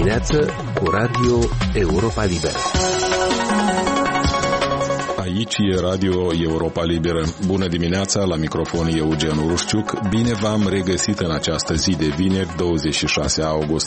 dimineață cu Radio Europa Liberă. Aici e Radio Europa Liberă. Bună dimineața, la microfon Eugen Urușciuc. Bine v-am regăsit în această zi de vineri, 26 august.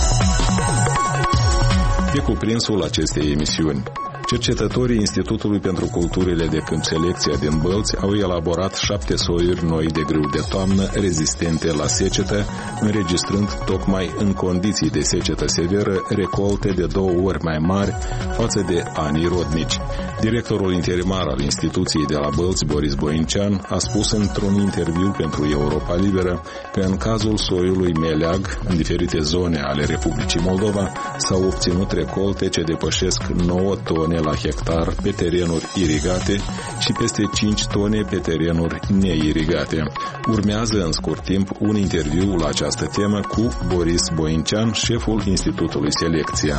E cuprinsul acestei emisiuni. Cercetătorii Institutului pentru Culturile de Câmp Selecția din Bălți au elaborat 7 soiuri noi de grâu de toamnă rezistente la secetă, înregistrând tocmai în condiții de secetă severă recolte de 2 ori mai mari față de anii rodnici. Directorul interimar al instituției de la Bălți, Boris Boincean, a spus într-un interviu pentru Europa Liberă că în cazul soiului meleag, în diferite zone ale Republicii Moldova, s-au obținut recolte ce depășesc 9 tone la hectar pe terenuri irigate și peste 5 tone pe terenuri neirigate. Urmează în scurt timp un interviu la această temă cu Boris Boincean, șeful Institutului Selecția.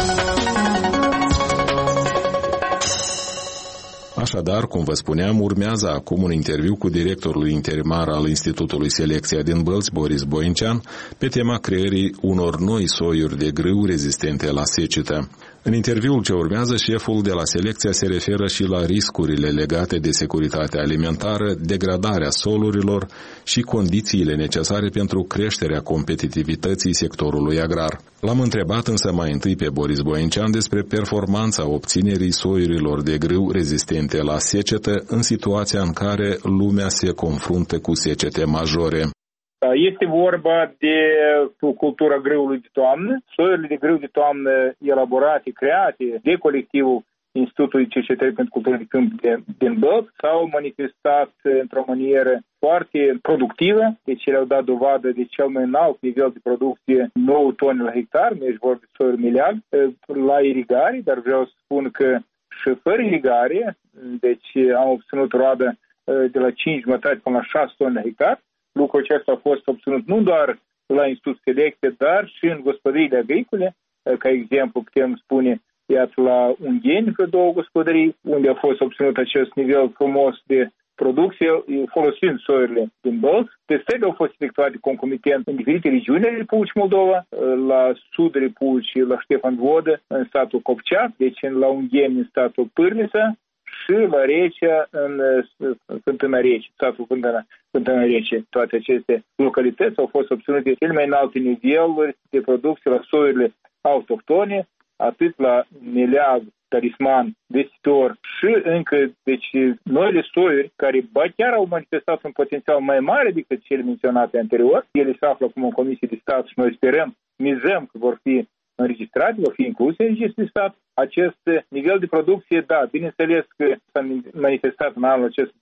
Așadar, cum vă spuneam, urmează acum un interviu cu directorul interimar al Institutului Selecția din Bălți, Boris Boincean, pe tema creării unor noi soiuri de grâu rezistente la secetă. În interviul ce urmează, șeful de la Selecția se referă și la riscurile legate de securitatea alimentară, degradarea solurilor și condițiile necesare pentru creșterea competitivității sectorului agrar. L-am întrebat însă mai întâi pe Boris Boincean despre performanța obținerii soiurilor de grâu rezistente la secetă în situația în care lumea se confruntă cu secete majore. Este vorba de cultura grâului de toamnă. Soiurile de grâu de toamnă elaborate, create de colectivul Institutului Cercetării pentru Cultură de Câmp din Bălți s-au manifestat într-o manieră foarte productivă, deci ele au dat dovadă de cel mai înalt nivel de producție, 9 tone la hectar, deci vorba de soiuri meleag, la irigare, dar vreau să spun că și fără irigare, deci am obținut roadă de la 5,5 până la 6 tone la hectar. Lucrul acesta a fost obținut nu doar la Institutul Selecție, dar și în gospodăriile agricole. Ca exemplu, putem spune, iată, la Ungheni, că 2 gospodării, unde a fost obținut acest nivel frumos de producție, folosind soiurile din Bălți. Testările au fost efectuate concomitent în diferite regiuni ale Republicii Moldova, la sudul Republicii, la Ștefan Vodă, în statul Copcea, deci la Ungheni, în statul Pârlița, și la Recea, în Fântâna Rece, statul Fântâna Rece. Toate aceste localități au fost obținute cele mai înalte niveluri de producție la soiurile autohtone, atât la meleag, talisman, vestitor și încă, deci, noile soiuri care chiar au manifestat un potențial mai mare decât cele menționate anterior. Ele se află acum în Comisie de Stat și noi mizăm că vor fi înregistrate, vor fi incluse în registrul de stat. Acest nivel de producție, da, bineînțeles că s-a manifestat în anul acest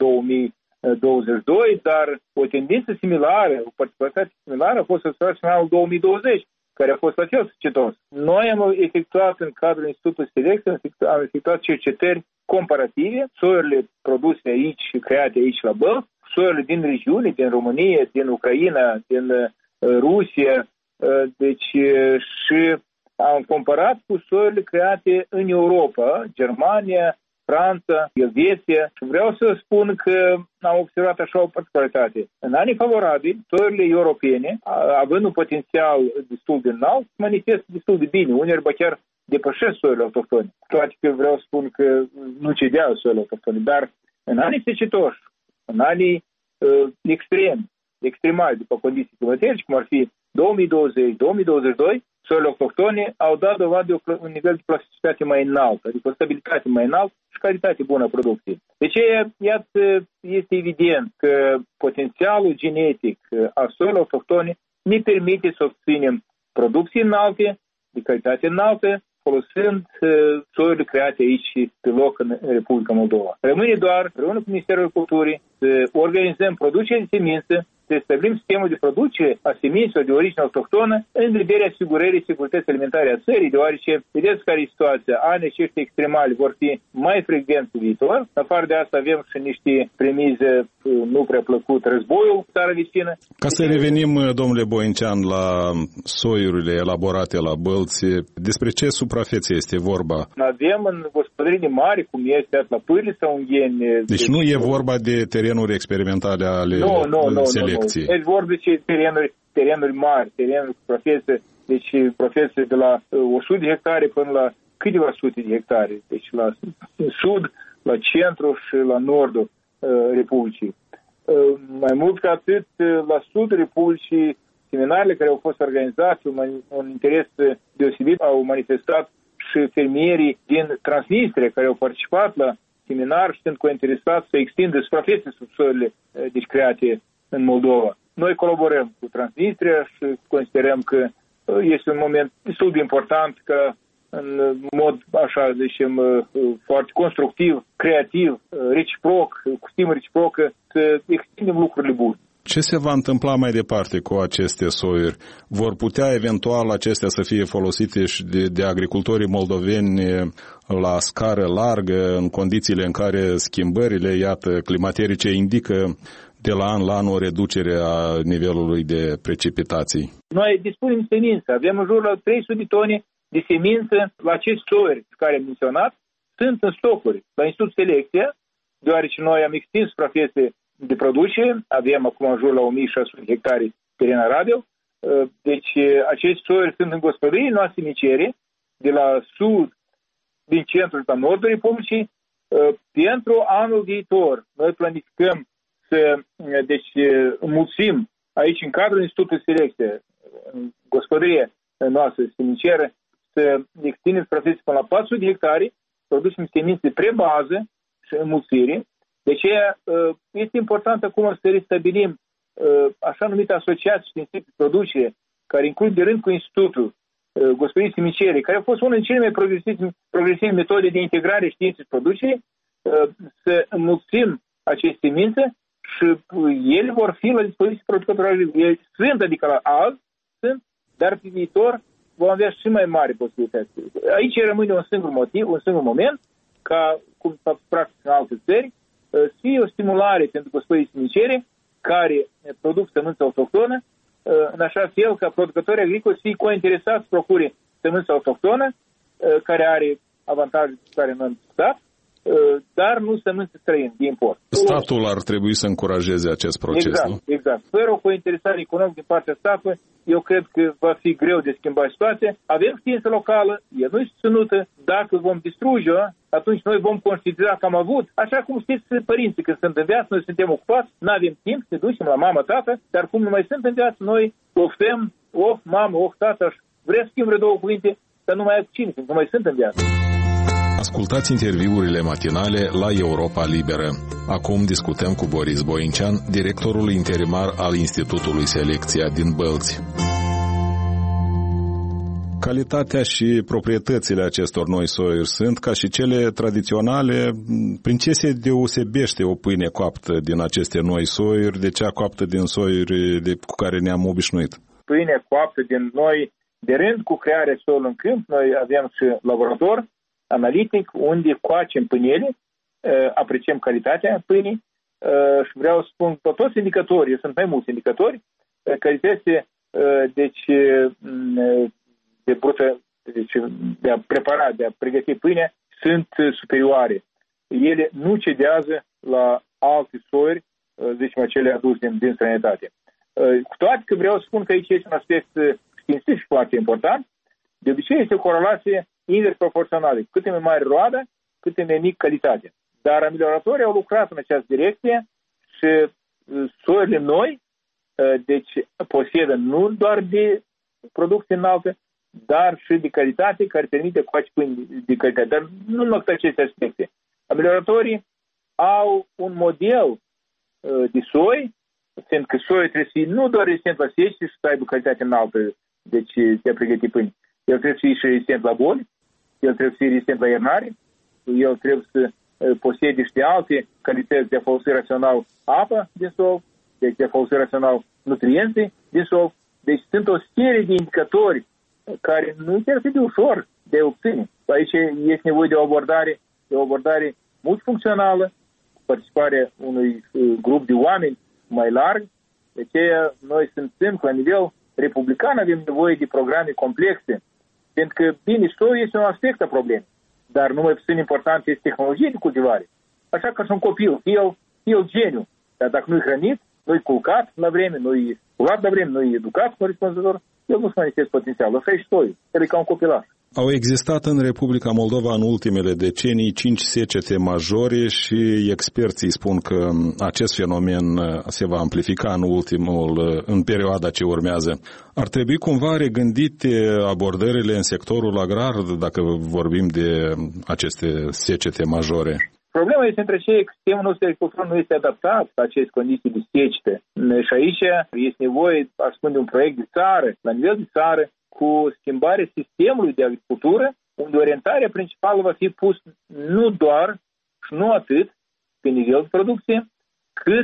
2022, dar o tendință similară, o particularitate similară a fost observată în anul 2020, care a fost la fel succetos. Noi am efectuat în cadrul Institutului Selecție, am efectuat cercetări comparative, soiurile produse aici și create aici la Bălți, soiurile din regiune, din România, din Ucraina, din Rusia, deci și am comparat cu soiurile create în Europa, Germania, Franța, Elveția, și vreau să spun că am observat așa o particularitate. În anii favorabili, soiurile europene, având un potențial destul de înalt, manifestă destul de bine, uneori chiar depășesc soiurile autohtone. Toate că vreau să spun că nu cedeau soiurile autohtone, dar în anii secetoși, în anii extremali, după condiții climatice, cum ar fi 2020-2022, soiurile autohtone au dat dovadă de un nivel de plasticitate mai înalt, adică o stabilitate mai înaltă și calitate bună a producției. Deci, iată, este evident că potențialul genetic a soiurilor autohtone ne permite să obținem producții înalte, de calitate înaltă, folosind soiurile create aici pe loc în Republica Moldova. Rămâne doar, împreună cu Ministerul Culturii, să organizăm producerea de semințe, să stabilim sistemul de producere a semințelor de origine autohtonă în vederea asigurării securității alimentare a țării, deoarece vedeți care e situația. Anii aceștia extremali vor fi mai frecvenți în viitor. În afară de asta avem și niște premize nu prea plăcut, războiul, țara vecină. Ca să revenim, domnule Boincean, la soiurile elaborate la Bălți, despre ce suprafețe este vorba? Avem în gospodării mari, cum este la Pârlița, Ungheni. Deci nu e vorba de terenuri experimentale ale selecției. Deci vorba de terenuri mari, terenuri cu suprafețe deci profesie de la 100 de hectare până la câteva sute de hectare, deci la sud, la centru și la nordul Republicii. Mai mult ca atât, la sudul Republicii, seminarele care au fost organizate, un interes deosebit au manifestat și fermierii din Transnistria care au participat la seminar și sunt interesați să extindă suprafețe subsorile deci create în Moldova. Noi colaborăm cu Transnistria și considerăm că este un moment destul de important ca în mod, așa zicem, foarte constructiv, creativ, reciproc, cu stimă reciprocă, să extindem lucrurile bune. Ce se va întâmpla mai departe cu aceste soiuri? Vor putea eventual acestea să fie folosite și de agricultorii moldoveni la scară largă, în condițiile în care schimbările, iată, climaterice indică de la an la an o reducere a nivelului de precipitații? Noi dispunem semințe. Avem în jur la 300 de tone de semințe la acești soiuri care am menționat. Sunt în stocuri la Institutul Selecția, deoarece noi am extins suprafețe de producție, avem acum în jur la 1600 hectare teren arabil. Deci acești soiuri sunt în gospodării noastre micere, de la sud, din centrul la nordul Republicii. Pentru anul viitor, noi planificăm să înmulțim aici în cadrul Institutului Selecție, în gospodărie noastră semiceră, să extindem suprafețe până la 400 de hectare, producem semințe pre-bază și înmulțire. De aceea este important acum să restabilim așa numite asociații științifice de producție, care includ de rând cu Institutul Gospodării Semicere, care a fost una din cele mai progresive metode de integrare științei de producție, să înmulțim aceste semințe și ele vor fi la dispoziție producătorilor. Ele sunt, adică la azi sunt, dar pe viitor vom avea și mai mari posibilități. Aici rămâne un singur moment, ca cum s-a practic în alte țări, să fie o stimulare pentru gospodării semicere care produc sămânță autohtonă, în așa fel ca producătorii agricoli să fie cointeresați să procure sămânță autohtonă, care are avantaje care nu am discutat, dar nu sămânță străină de import. Statul ar trebui să încurajeze acest proces, exact, nu? Exact. Fără o cointeresare economică din partea statului, eu cred că va fi greu de schimbat situația. Avem știință locală, e nu susținută. Dacă vom distruge-o, atunci noi vom considera că am avut. Așa cum știți părinții, când sunt în viață, noi suntem ocupați, nu avem timp să ne ducem la mama, tată, dar cum nu mai sunt în viață, noi oftăm, mamă, tată, vreau să schimb două cuvinte, dar nu mai ai cine, nu mai sunt în viață. Ascultați interviurile matinale la Europa Liberă. Acum discutăm cu Boris Boincean, directorul interimar al Institutului Selecția din Bălți. Calitatea și proprietățile acestor noi soiuri sunt, ca și cele tradiționale, prin ce se deosebește o pâine coaptă din aceste noi soiuri de cea coaptă din soiuri cu care ne-am obișnuit? Pâine coaptă din noi, de rând cu crearea soiului în câmp, noi avem și laborator analitic, unde coacem pâinele, apreciem calitatea pâinii și vreau să spun că toți indicatorii, sunt mai mulți indicatori, calitățile de a prepara, de a pregăti pâine, sunt superioare. Ele nu cedează la alte soiuri, zicem, cele aduse din străinătate. Cu toate că vreau să spun că aici este un aspect științific foarte important, de obicei este o corelație invers proporțională. Cât e mai mare roada, cât e mai mic calitatea. Dar amelioratorii au lucrat în această direcție și soiurile noi, deci posedă nu doar de producție înaltă, dar și de calitate care permite coace pâini de calitate. Dar nu numai cu aceste aspecte. Amelioratorii au un model de soi, fiindcă soiul trebuie să fie nu doar rezistent la secetă și să aibă calitate înaltă, deci de a pregăti pâini. El trebuie să fie și rezistent la boli, el trebuie să fie rezistent la iernare, el trebuie să posede și de alte calități de a folosi rațional apă din sol, deci de a folosi rațional nutrienții din sol. Deci sunt o serie de indicatori care nu chiar de ușor de obține. Aici este nevoie de o abordare multifuncțională, cu participarea unui grup de oameni mai larg. De aceea noi suntem la nivel republican, avem nevoie de programe complexe, pentru că, bine, soiul este un aspect a problemei, dar nu mai puțin important este tehnologia de cultivare. Așa că și un copil, el geniu, dar dacă nu-i hrănit, nu-i culcat la vreme, nu-i Atâta vreme nu e educat corespunzător, el nu-și manifestă potențial. Așa e și toi. El e ca un copilaș. Au existat în Republica Moldova în ultimele decenii 5 secete majore și experții spun că acest fenomen se va amplifica în perioada ce urmează. Ar trebui cumva regândite abordările în sectorul agrar dacă vorbim de aceste secete majore? Problema este între cei că sistemul nostru de agricultură nu este adaptat la aceste condiții de secete. Și aici este nevoie, aș spune, de un proiect de țară, la nivel de țară, cu schimbarea sistemului de agricultură, unde orientarea principală va fi pus nu doar și nu atât pe nivel de producție, cât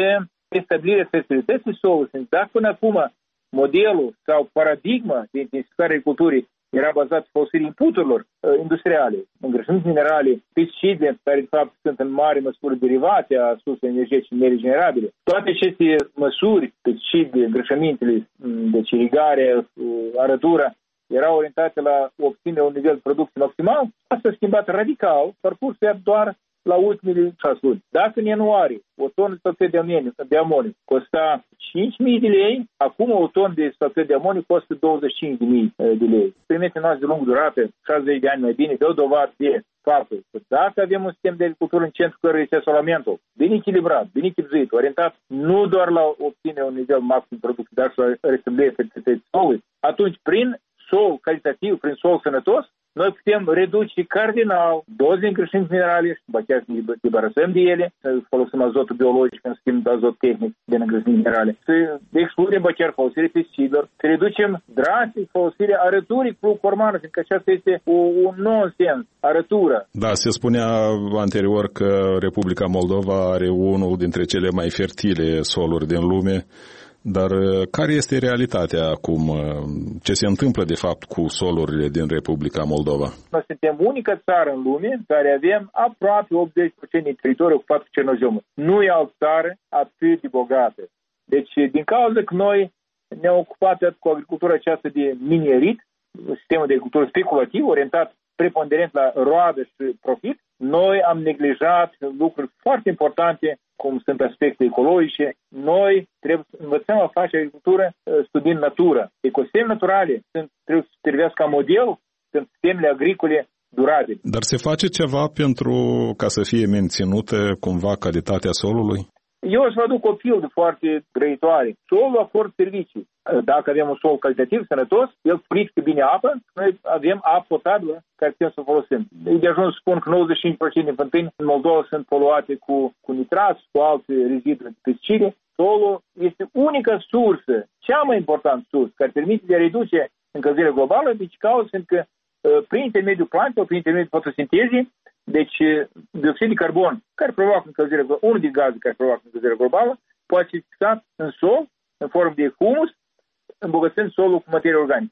pe stabilirea fertilității solului. Dacă până acum modelul sau paradigma de intensificare agriculturii era bazat pe folosirea inputurilor industriale, îngrășăminte minerale, pesticide, care de fapt sunt în mare măsură derivate a surselor energetice neregenerabile. Toate aceste măsuri, pesticide, îngrășămintele, deci irigarea, arătura, erau orientate la obținerea un nivel de producție maximal. Asta s-a schimbat radical, parcursul doar la ultimele 6 luni. Dacă în ianuarie o tonă de sulfat de amoniu costa 5.000 de lei, acum o tonă de sulfat de amoniu costă 25.000 de lei. Experimentele noastre de lungă durată, 60 de ani mai bine, dă dovadă de faptul că dacă avem un sistem de agricultură în centru căruia este asolamentul, bine echilibrat, bine chipzuit, orientat nu doar la obținerea un nivel maxim de producție, dar și la restabilirea fertilității solului, atunci prin sol calitativ, prin sol sănătos, noi putem reduce cardinal doze de îngrășăminte minerale și după aceea să ne debarasăm de ele, să folosim azotul biologic în schimb de azot tehnic din îngrășăminte minerale, să excludem chiar folosirea pesticidelor, să reducem drastic folosirea arăturii cu cormană, fiindcă aceasta este un nonsens, arătură. Da, se spunea anterior că Republica Moldova are unul dintre cele mai fertile soluri din lume. Dar care este realitatea acum? Ce se întâmplă de fapt cu solurile din Republica Moldova? Noi suntem unica țară în lume în care avem aproape 80% din teritoriu ocupat cu cernozemul. Nu e altă țară atât de bogată. Deci, din cauza că noi ne-am ocupat cu agricultura aceasta de minerit, sistemul de agricultură speculativ, orientat preponderent la roadă și profit, noi am neglijat lucruri foarte importante, cum sunt aspecte ecologice. Noi trebuie să învățăm a face agricultură studiind natura. Ecosisteme naturale trebuie să servească ca model, sunt sistemele agricole durabile. Dar se face ceva pentru ca să fie menținută cumva calitatea solului? Eu îți vă aduc o pildă foarte grăitoare. Solul acordă servicii. Dacă avem un sol calitativ, sănătos, el purifică bine apă, noi avem apă potabilă care putem să folosim. De ajuns să spun că 95% din fântâni în Moldova sunt poluate cu nitrați, cu alte reziduri de pesticide. Solul este unica sursă, cea mai importantă sursă, care permite de a reduce încălzirea globală, deci cauza sunt că prin intermediul plantelor, prin intermediul fotosintezii, deci dioxid de carbon care provoacă încălzirea globală, unul din gaze care provoacă încălzirea globală, poate fi fixat în sol, în formă de humus, îmbogățind solul cu materii organice.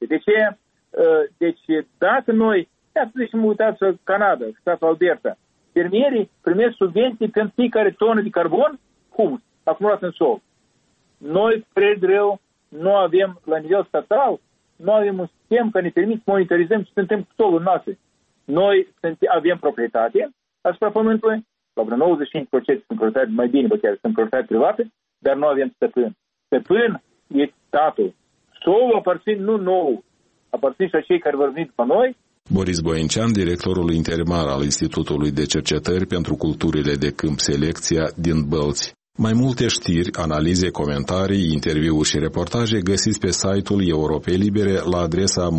Deci dacă noi, să zicem, uitați Canada, statul Alberta, fermierii primesc subvenții pentru fiecare tonă de carbon, humus, acumulat în sol. Noi, cred rău, nu avem la nivel statal, nu avem un sistem care ne permite să monitorizăm ce se întâmplă cu solul nostru. Noi avem proprietate asupra pământului, la vreo 95% sunt proprietate, mai bine, chiar sunt proprietate privată, dar nu avem stăpân. Stăpân e statul. Solul aparține nu nou, aparține și a cei care vor veni după noi. Boris Boencean, directorul interimar al Institutului de Cercetări pentru Culturile de Câmp Selecția din Bălți. Mai multe știri, analize, comentarii, interviuri și reportaje găsiți pe site-ul Europei Libere la adresa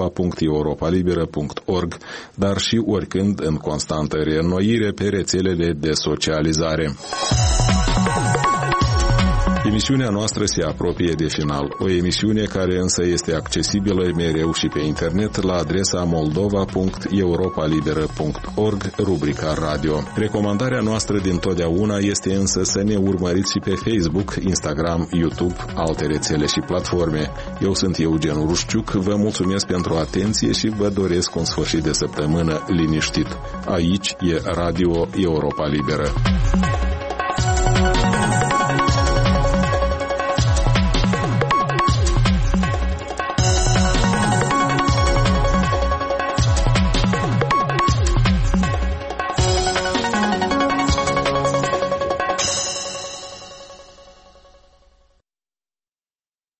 moldova.europalibera.org, dar și oricând în constantă reînnoire pe rețelele de socializare. Emisiunea noastră se apropie de final, o emisiune care însă este accesibilă mereu și pe internet la adresa moldova.europalibera.org, rubrica radio. Recomandarea noastră dintotdeauna este însă să ne urmăriți și pe Facebook, Instagram, YouTube, alte rețele și platforme. Eu sunt Eugen Rușciuc, vă mulțumesc pentru atenție și vă doresc un sfârșit de săptămână liniștit. Aici e Radio Europa Liberă.